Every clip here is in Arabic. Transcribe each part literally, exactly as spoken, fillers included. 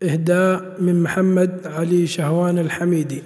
إهداء من محمد علي شهوان الحميدي.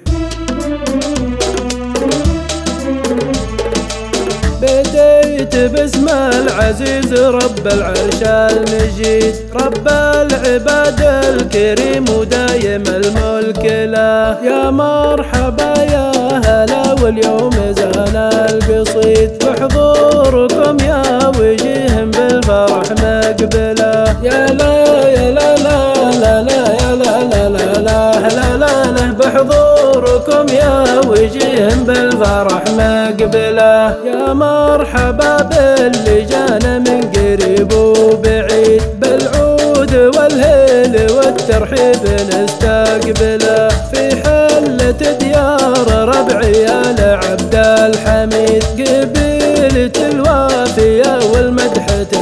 بديت باسم العزيز رب العرش المجيد، رب العباد الكريم ودايم الملك له. يا مرحبا يا هلا واليوم زان القصيد، بحضوركم يا وجيه بالفرح مقبله. يا لا يا لا لا لا لا يا لا لا لا لا لا لا لا بحضوركم يا وجيه بالفرح مقبله. يا مرحبا باللي جانا من قريب وبعيد، بالعود والهيل والترحيب نستقبله. في حلة ديار ربعي يا عبد الحميد، قبيلة الوافية والمدح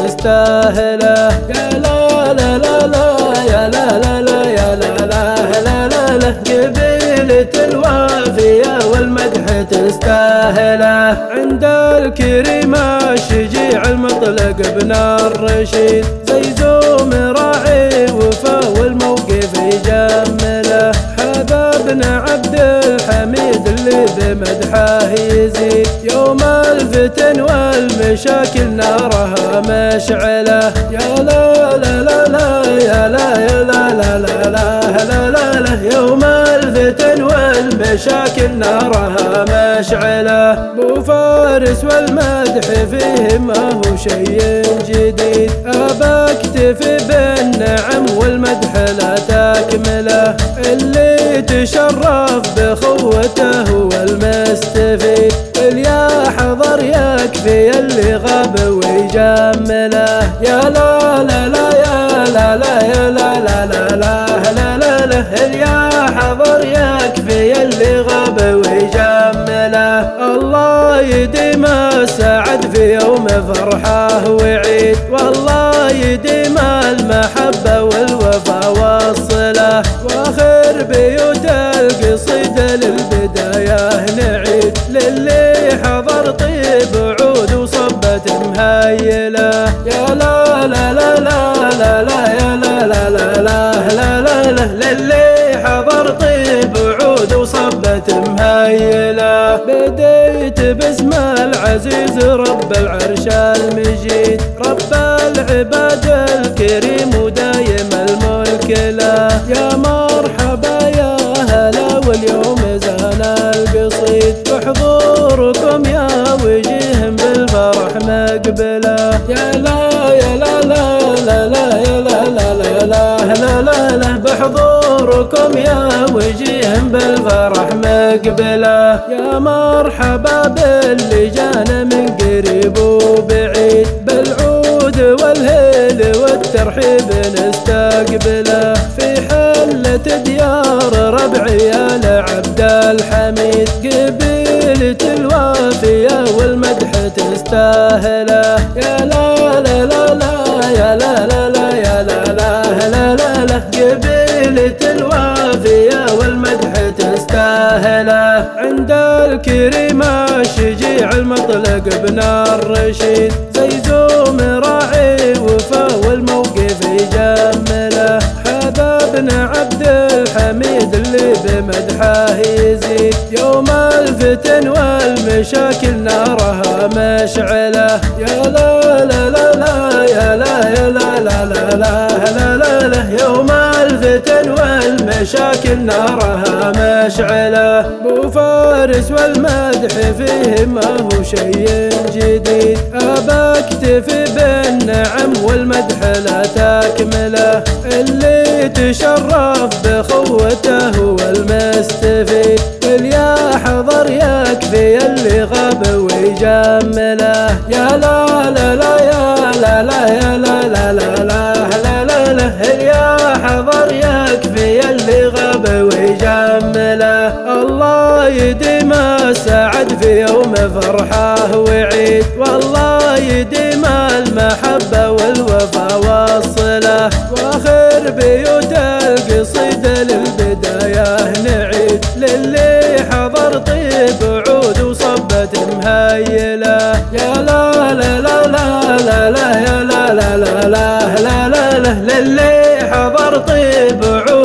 تستاهله. يا لا لا لا لا يا لا لا لا يا لا لا لا لا لا قبيلة الوافية والمدح تستاهله. عند الكريم الشجيع المطلق ابن الرشيد، زيزوم راعي وفا والموقف يجمله. هذا ابن عبد الحميد اللي بمدحه يزيد، يوم الفتن والمشاكل نارها مشعله. يا لا لا لا لا يا لا يا لا لا لا لا لا لا لا يوم الفتن والمشاكل نارها مشعله. بو فارس والمدح فيه ما هو شيء جديد، أبا اكتفي بالنعم والمدح لا تكمله. اللي تشرف بخوته هو المستفيد، يا حضر يكفي اللي غاب ويجمله. يا لا لا لا يا لا لا يا لا لا لا لا لا لا لا يا حضر يكفي اللي غاب ويجمله. الله يديم السعد في يوم فرحه وعيد، والله يديم المحبة والوفا والصلة. واخر بيوت القصيد للبداية نعيد، للي حضر طيب عود وصبت مهيلة. يا لا لا لا لا لا لا يا لا لا لا لا لا لا لا للي حضر طيب عود وصبت مهيلة. بديت باسم العزيز رب العرش المجيد، رب العباد الكريم ودايم الملك له. يا مرحبا يا هلا واليوم زان القصيد، بحضوركم يا وجيه بالفرح مقبله. يا لا يا لا لا لا لا يا لا لا لا لا لا لا لا بحضوركم يا وجيه بالفرح مقبله. يا مرحبا باللي جانا من قريب وبعيد، بالعود والهيل والترحيب نستقبله. في حلة ديار ربعي يا عبد الحميد، قبيلة الوافية والمدح تستاهله. يا لا لا لا لا يا لا لا لا يا لا لا لا لا لا قبيلة الوافية والمدح تستاهله. عند الكريم الشجيع المطلق ابن الرشيد، زيزوم راعي وفا والموقف يجمله. هذا ابن عبد الحميد اللي بمدحه يزيد، يوم الفتن والمشاكل نارها مشعله. يا لا لا لا لا يا لا يا لا لا لا لا لا لا لا يوم الفتن والمشاكل نارها مشعله. بو فارس والمدح فيه ما هو شيء جديد، أبا اكتفي بالنعم والمدح لا تكمله. اللي تشرف بخوته هو المستفيد، يا حضر يكفي اللي غاب ويجمله. يا لا لا لا يا لا لا يا لا لا لا لا لا لا لا يا حضر يكفي اللي غاب ويجمله. الله يديم السعد في يوم فرحه وعيد، والله يديم المحبة والوفا والصلة. واخر بيوت القصيد للبداية نعيد، للي حضر طيب عود وصبت مهيلة. يا لا لا لا لا لا لا يا لا لا لا لا لا لا للي حضر طيب عود